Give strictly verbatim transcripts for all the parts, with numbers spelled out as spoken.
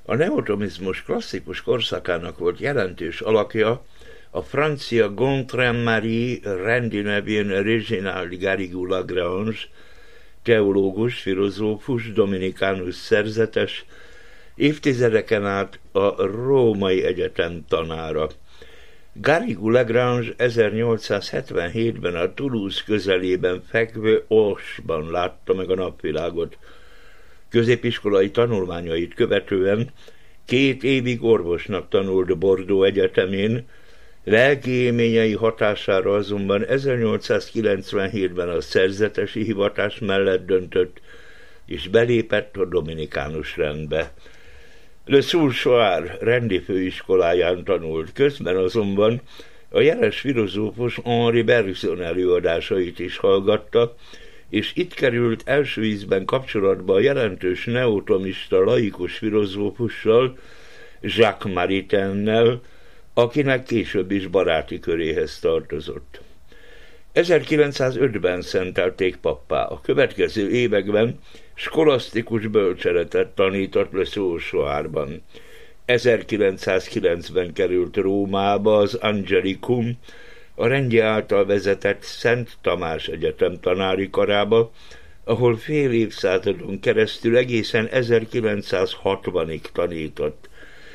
A neotomizmus klasszikus korszakának volt jelentős alakja a francia Gontran-Marie rendi nevén Reginald Garrigou-Lagrange, teológus, filozófus, dominikánus szerzetes, évtizedeken át a Római Egyetem tanára. Garrigou-Lagrange ezernyolcszázhetvenhétben a Toulouse közelében fekvő Auch-ban látta meg a napvilágot. Középiskolai tanulmányait követően két évig orvosnak tanult Bordeaux Egyetemén, lelki élményei hatására azonban ezernyolcszázkilencvenhétben a szerzetesi hivatás mellett döntött, és belépett a dominikánus rendbe. Le Soulchoir rendi főiskoláján tanult, közben azonban a jeles filozófus Henri Bergson előadásait is hallgatta, és itt került első ízben kapcsolatba a jelentős neotomista laikus filozófussal, Jacques Maritainennel, akinek később is baráti köréhez tartozott. ezerkilencszázötben szentelték pappá, a következő években skolasztikus bölcseletet tanított Le Soulchoirban. ezerkilencszázkilencben került Rómába az Angelicum, a rendje által vezetett Szent Tamás Egyetem tanári karába, ahol fél évszázadon keresztül egészen ezerkilencszázhatvanig tanított.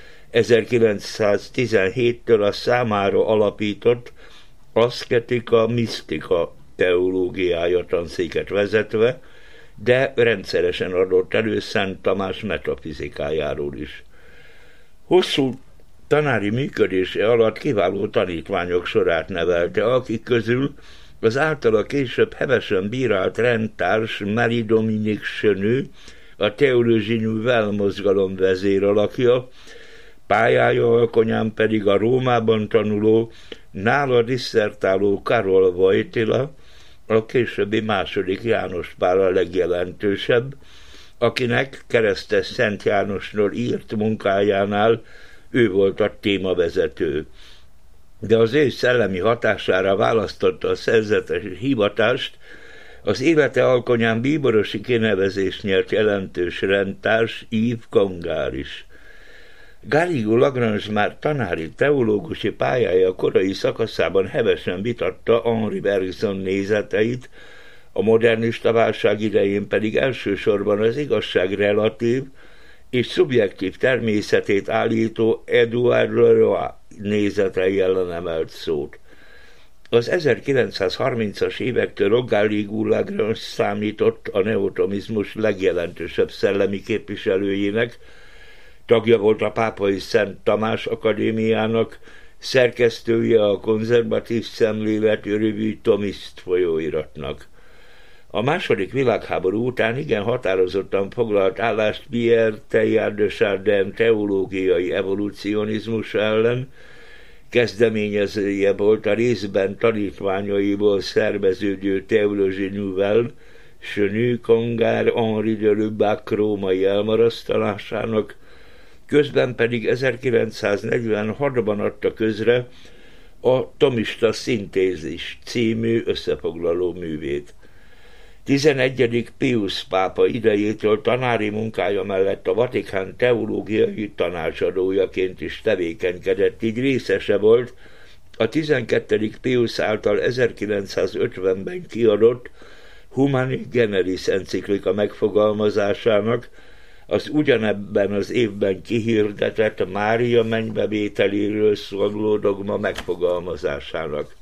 ezerkilencszáztizenhéttől a számára alapított aszketika misztika teológiája tanszéket vezetve, de rendszeresen adott elő Szent Tamás metafizikájáról is. Hosszú tanári működése alatt kiváló tanítványok sorát nevelte, akik közül az általa később hevesen bírált rendtárs Marie-Dominique Cheneux, a Théologie Nouvelle mozgalom vezéralakja, pályája alkonyán pedig a Rómában tanuló, nála disszertáló Karol Wojtyla, a későbbi második János Pál a legjelentősebb, akinek keresztes Szent Jánosról írt munkájánál ő volt a témavezető. De az ő szellemi hatására választotta a szerzetes hivatást, az élete alkonyán bíborosi kinevezést nyert jelentős rendtárs Yves Congar is. Garrigou-Lagrange már tanári teológusi pályája korai szakaszában hevesen vitatta Henri Bergson nézeteit, a modernista válság idején pedig elsősorban az igazság relatív és szubjektív természetét állító Edouard Leroy nézetei ellen emelt szót. Az ezerkilencszázharmincas évektől Garrigou-Lagrange számított a neotomizmus legjelentősebb szellemi képviselőjének, tagja volt a Pápai Szent Tamás Akadémiának, szerkesztője a konzervatív szemléletű revue Thomiste folyóiratnak. A második világháború után igen határozottan foglalt állást Pierre Teilhard de Chardin teológiai evolucionizmus ellen, kezdeményezője volt a részben tanítványaiból szerveződő Théologie Nouvelle, Cheneux, Congar, Henri de Lubac római elmarasztalásának, közben pedig ezerkilencszáznegyvenhatban adta közre a Thomista Szintézis című összefoglaló művét. tizenegyedik Pius pápa idejétől tanári munkája mellett a Vatikán teológiai tanácsadójaként is tevékenykedett, így részese volt a tizenkettedik Pius által ezerkilencszázötvenben kiadott Humani Generis enciklika megfogalmazásának, az ugyanebben az évben kihirdetett Mária mennybevételéről szóló dogma megfogalmazásának.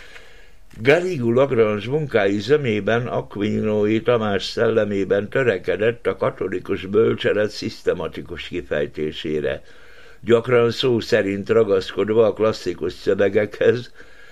Garrigou-Lagrange munkái zömében Aquinói Tamás szellemében törekedett a katolikus bölcselet szisztematikus kifejtésére, gyakran szó szerint ragaszkodva a klasszikus szövegekhez,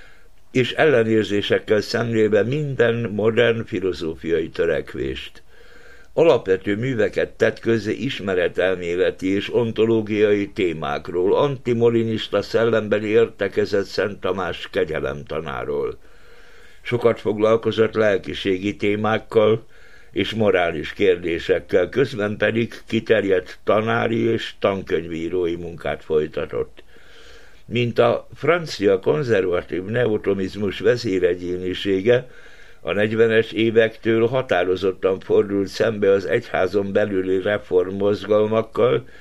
és ellenérzésekkel szemlélve minden modern filozófiai törekvést. Alapvető műveket tett közzé ismeretelméleti és ontológiai témákról, antimolinista szellemben értekezett Szent Tamás kegyelemtanáról. Sokat foglalkozott lelkiségi témákkal és morális kérdésekkel, közben pedig kiterjedt tanári és tankönyvírói munkát folytatott. Mint a francia konzervatív neotomizmus vezéregyénisége, a negyvenes évektől határozottan fordult szembe az egyházon belüli reformmozgalmakkal,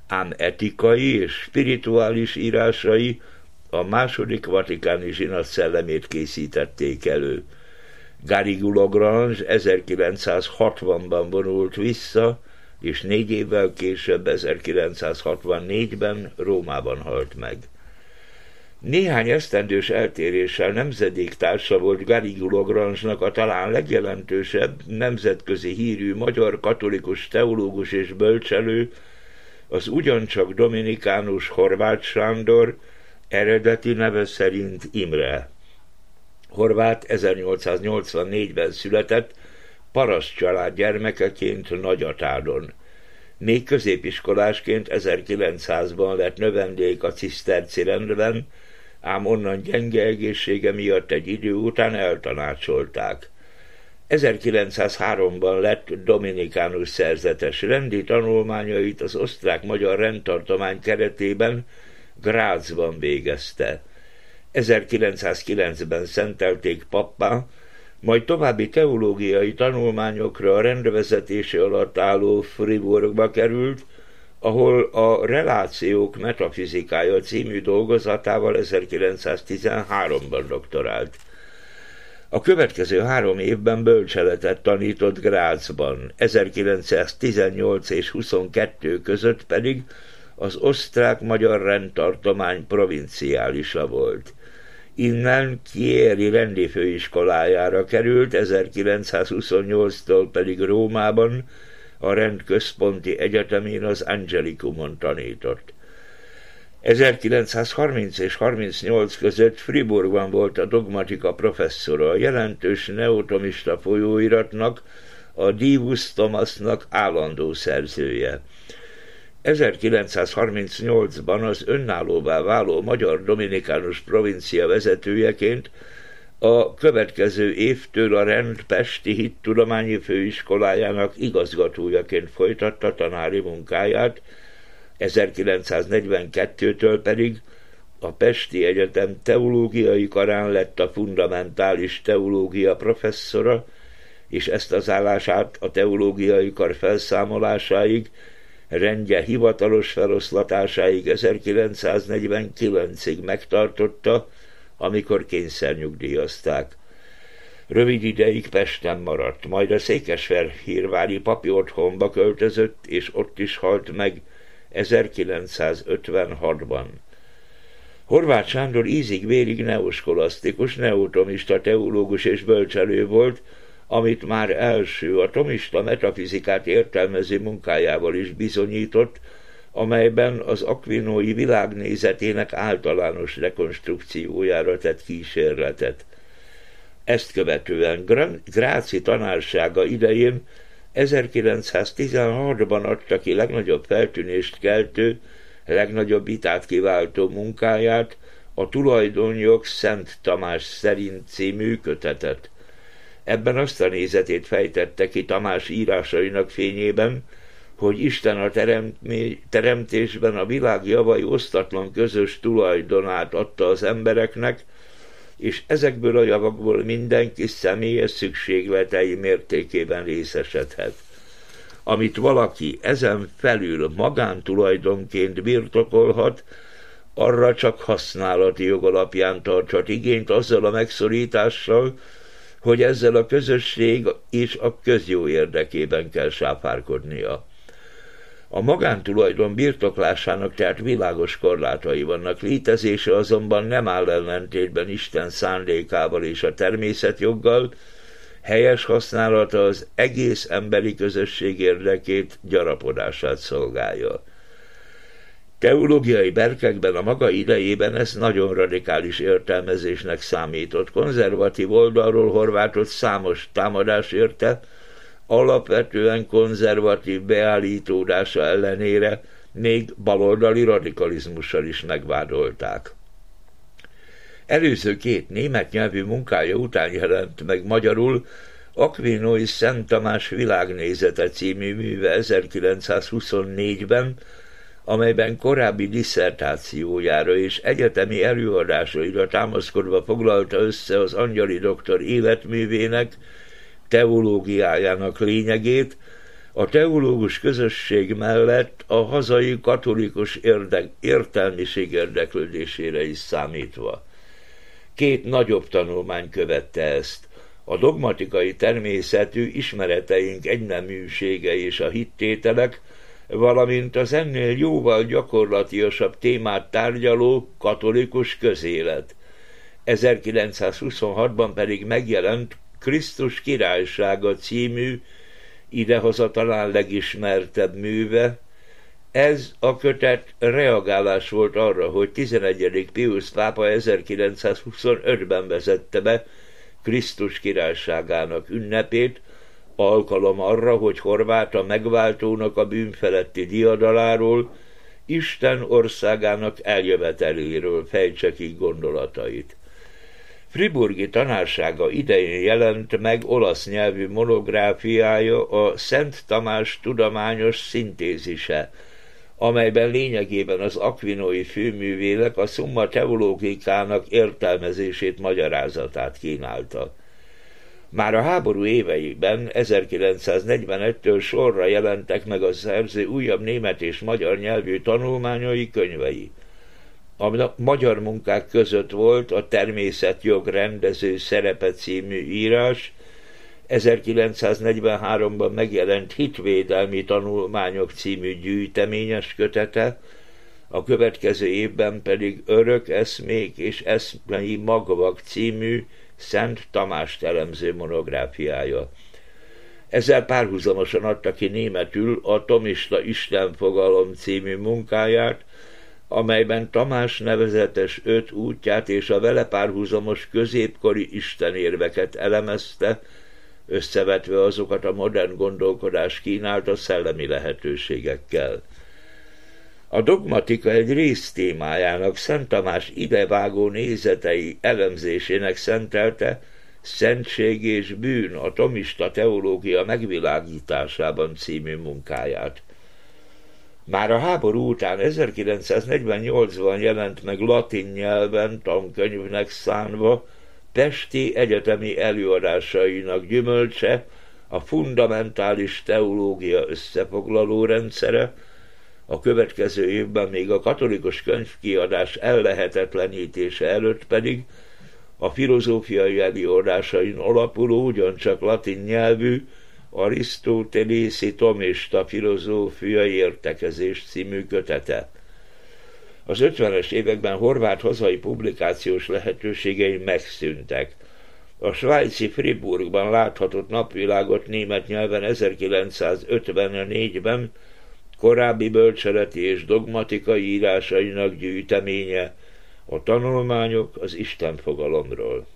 ám etikai és spirituális írásai a második vatikáni zsinat szellemét készítették elő. Garrigou-Lagrange ezerkilencszázhatvanban vonult vissza, és négy évvel később, ezerkilencszázhatvannégyben Rómában halt meg. Néhány esztendős eltéréssel nemzedéktársa volt Garrigou-Lagrange-nak a talán legjelentősebb, nemzetközi hírű magyar katolikus teológus és bölcselő, az ugyancsak dominikánus Horváth Sándor, eredeti neve szerint Imre. Horváth ezernyolcszáznyolcvannégyben született, paraszt család gyermekeként Nagyatádon. Még középiskolásként ezerkilencszázban lett növendék a ciszterci rendben, ám onnan gyenge egészsége miatt egy idő után eltanácsolták. ezerkilencszázháromban lett dominikánus szerzetes, rendi tanulmányait az osztrák-magyar rendtartomány keretében Grazban végezte. ezerkilencszázkilencben szentelték pappá, majd további teológiai tanulmányokra a rendvezetése alatt álló Fribourgba került, ahol a Relációk metafizikája című dolgozatával ezerkilencszáztizenháromban doktorált. A következő három évben bölcseletet tanított Grazban, ezerkilencszáztizennyolc és huszonkettő között pedig az osztrák-magyar rendtartomány provinciálisa volt. Innen Chieri rendifőiskolájára került, ezerkilencszázhuszonnyolctól pedig Rómában, a rend központi egyetemén, az Angelicumon tanított. ezerkilencszázharminc és harmincnyolc között Fribourgban volt a dogmatika professzora, a jelentős neotomista folyóiratnak, a Divus Thomasnak állandó szerzője. ezerkilencszázharmincnyolcban az önállóvá váló magyar dominikánus provincia vezetőjeként a következő évtől a rend pesti hittudományi főiskolájának igazgatójaként folytatta tanári munkáját, ezerkilencszáznegyvenkettőtől pedig a Pesti Egyetem teológiai karán lett a fundamentális teológia professzora, és ezt az állását a teológiai kar felszámolásáig, rendje hivatalos feloszlatásáig ezerkilencszáznegyvenkilencig megtartotta, amikor kényszernyugdíjazták. Rövid ideig Pesten maradt, majd a székesfehérvári papi otthonba költözött, és ott is halt meg ezerkilencszázötvenhatban. Horváth Sándor ízig-vérig neoskolasztikus, neotomista teológus és bölcselő volt, amit már első a tomista metafizikát értelmező munkájával is bizonyított, amelyben az akvinói világnézetének általános rekonstrukciójára tett kísérletet. Ezt követően Gráci tanársága idején ezerkilencszáztizenhatban adta ki legnagyobb feltűnést keltő, legnagyobb vitát kiváltó munkáját, a Tulajdonjog Szent Tamás szerint című kötetet. Ebben azt a nézetét fejtette ki Tamás írásainak fényében, hogy Isten a teremtésben a világ javai osztatlan közös tulajdonát adta az embereknek, és ezekből a javakból mindenki személyes szükségletei mértékében részesedhet. Amit valaki ezen felül magántulajdonként birtokolhat, arra csak használati jog alapján tarthat igényt, azzal a megszorítással, hogy ezzel a közösség és a közjó érdekében kell sáfárkodnia. A magántulajdon birtoklásának tehát világos korlátai vannak, létezése azonban nem áll ellentétben Isten szándékával és a természetjoggal, helyes használata az egész emberi közösség érdekét, gyarapodását szolgálja. Teológiai berkekben a maga idejében ez nagyon radikális értelmezésnek számított. Konzervatív oldalról Horváthot számos támadás érte, alapvetően konzervatív beállítódása ellenére még baloldali radikalizmussal is megvádolták. Előző két német nyelvű munkája után jelent meg magyarul Akvinói Szent Tamás világnézete című műve ezerkilencszázhuszonnégyben, amelyben korábbi disszertációjára és egyetemi előadásaira támaszkodva foglalta össze az Angyali doktor életművének, teológiájának lényegét, A teológus közösség mellett a hazai katolikus érdek, értelmiség érdeklődésére is számítva. Két nagyobb tanulmány követte ezt. A dogmatikai természetű ismereteink egyneműsége és a hittételek, valamint az ennél jóval gyakorlatiasabb témát tárgyaló katolikus közélet. ezerkilencszázhuszonhatban pedig megjelent Krisztus királysága című, idehaza talán legismertebb műve. Ez a kötet reagálás volt arra, hogy tizenegyedik Piusz pápa ezerkilencszázhuszonötben vezette be Krisztus királyságának ünnepét, alkalom arra, hogy Horváth a megváltónak a bűnfeletti diadaláról, Isten országának eljöveteléről fejtse ki gondolatait. Friburgi tanársága idején jelent meg olasz nyelvű monográfiája, a Szent Tamás tudományos szintézise, amelyben lényegében az akvinói főművélek a Summa Theologicanak értelmezését, magyarázatát kínálta. Már a háború éveiben, ezerkilencszáznegyvenettől sorra jelentek meg a szerző újabb német és magyar nyelvű tanulmányai, könyvei. A magyar munkák között volt a Természetjog rendező szerepe című írás, ezerkilencszáznegyvenháromban megjelent Hitvédelmi tanulmányok című gyűjteményes kötete, a következő évben pedig Örök eszmék és eszmei magvak című Szent Tamást elemző monográfiája. Ezzel párhuzamosan adta ki németül a Thomista Istenfogalom című munkáját, amelyben Tamás nevezetes öt útját és a vele párhuzamos középkori istenérveket elemezte, összevetve azokat a modern gondolkodás kínálta szellemi lehetőségekkel. A dogmatika egy résztémájának, Szent Tamás idevágó nézetei elemzésének szentelte Szentség és bűn, a thomista teológia megvilágításában című munkáját. Már a háború után ezerkilencszáznegyvennyolcban jelent meg latin nyelven tankönyvnek szánva pesti egyetemi előadásainak gyümölcse, a fundamentális teológia összefoglaló rendszere, a következő évben még a katolikus könyvkiadás ellehetetlenítése előtt pedig a filozófiai előadásain alapuló, ugyancsak latin nyelvű Arisztotelészi thomista filozófiai értekezés című kötete. Az ötvenes években Horváth hazai publikációs lehetőségei megszűntek. A svájci Friburgban láthatott napvilágot német nyelven ezerkilencszázötvennégyben korábbi bölcseleti és dogmatikai írásainak gyűjteménye, a tanulmányok az Istenfogalomról.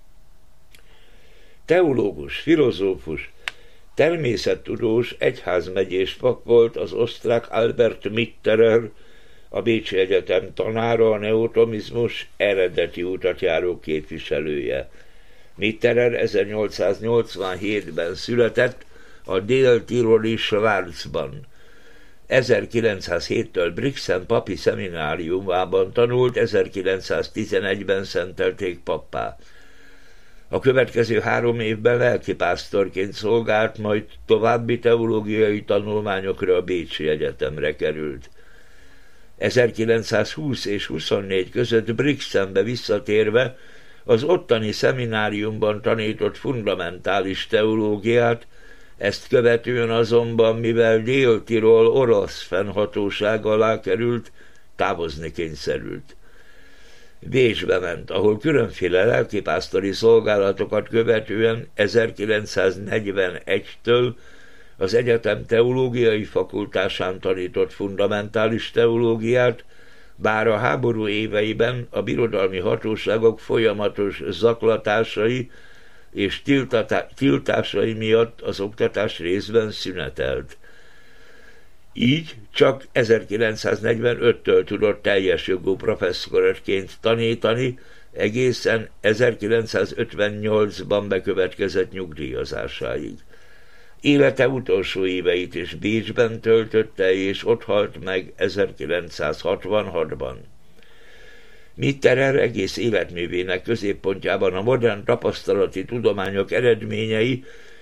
Teológus, filozófus, természettudós, egyházmegyés pap volt az osztrák Albert Mitterer, a Bécsi Egyetem tanára, a neotomizmus eredeti utat járó képviselője. Mitterer ezernyolcszáznyolcvanhétben született a dél-tiroli Schwarzban. ezerkilencszázhéttől Brixen papi szemináriumában tanult, ezerkilencszáztizenegyben szentelték pappá. A következő három évben lelkipásztorként szolgált, majd további teológiai tanulmányokra a Bécsi Egyetemre került. ezerkilencszázhúsz és huszonnégy között Brixenbe visszatérve az ottani szemináriumban tanított fundamentális teológiát, ezt követően azonban, mivel Dél-Tirol orosz fennhatóság alá került, távozni kényszerült. Bécsbe ment, ahol különféle lelkipásztori szolgálatokat követően ezerkilencszáznegyvenegytől az egyetem teológiai fakultásán tanított fundamentális teológiát, bár a háború éveiben a birodalmi hatóságok folyamatos zaklatásai és tiltásai miatt az oktatás részben szünetelt. Így csak ezerkilencszáznegyvenöttől tudott teljes jogú professzorként tanítani, egészen ezerkilencszázötvennyolcban bekövetkezett nyugdíjazásáig. Élete utolsó éveit is Bécsben töltötte, és ott halt meg ezerkilencszázhatvanhatban. Mitterer egész életművének középpontjában a modern tapasztalati tudományok eredményei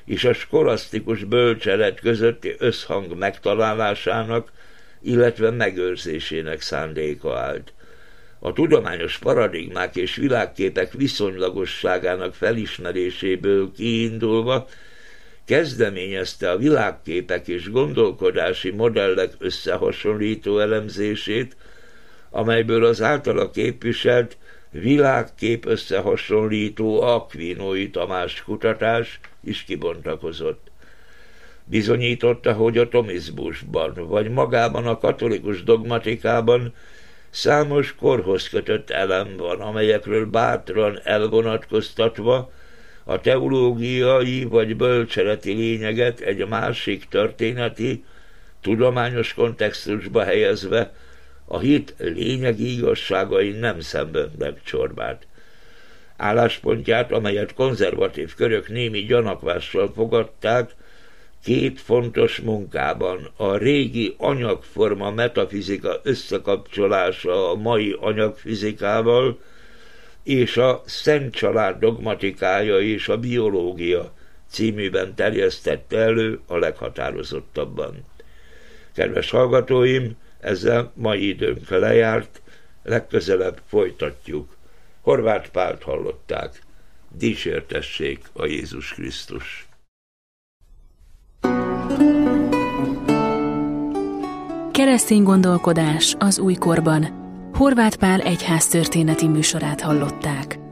és a skolasztikus bölcselet közötti összhang megtalálásának, illetve megőrzésének szándéka állt. A tudományos paradigmák és világképek viszonylagosságának felismeréséből kiindulva kezdeményezte a világképek és gondolkodási modellek összehasonlító elemzését, amelyből az általa képviselt világkép összehasonlító Aquinói Tamás kutatás is kibontakozott. Bizonyította, hogy a tomizmusban, vagy magában a katolikus dogmatikában számos korhoz kötött elem van, amelyekről bátran elvonatkoztatva a teológiai vagy bölcseleti lényeget egy másik történeti, tudományos kontextusba helyezve a hit lényegi igazságai nem szenvednek csorbát. Álláspontját, amelyet konzervatív körök némi gyanakvással fogadták, két fontos munkában, a régi anyagforma metafizika összekapcsolása a mai anyagfizikával, és a Szent Család dogmatikája és a biológia címűben terjesztette elő a leghatározottabban. Kedves hallgatóim, ezzel mai időnk lejárt, legközelebb folytatjuk. Horváth Pált hallották. Dicsértessék a Jézus Krisztus! Keresztény gondolkodás az újkorban. Horváth Pál egyháztörténeti műsorát hallották.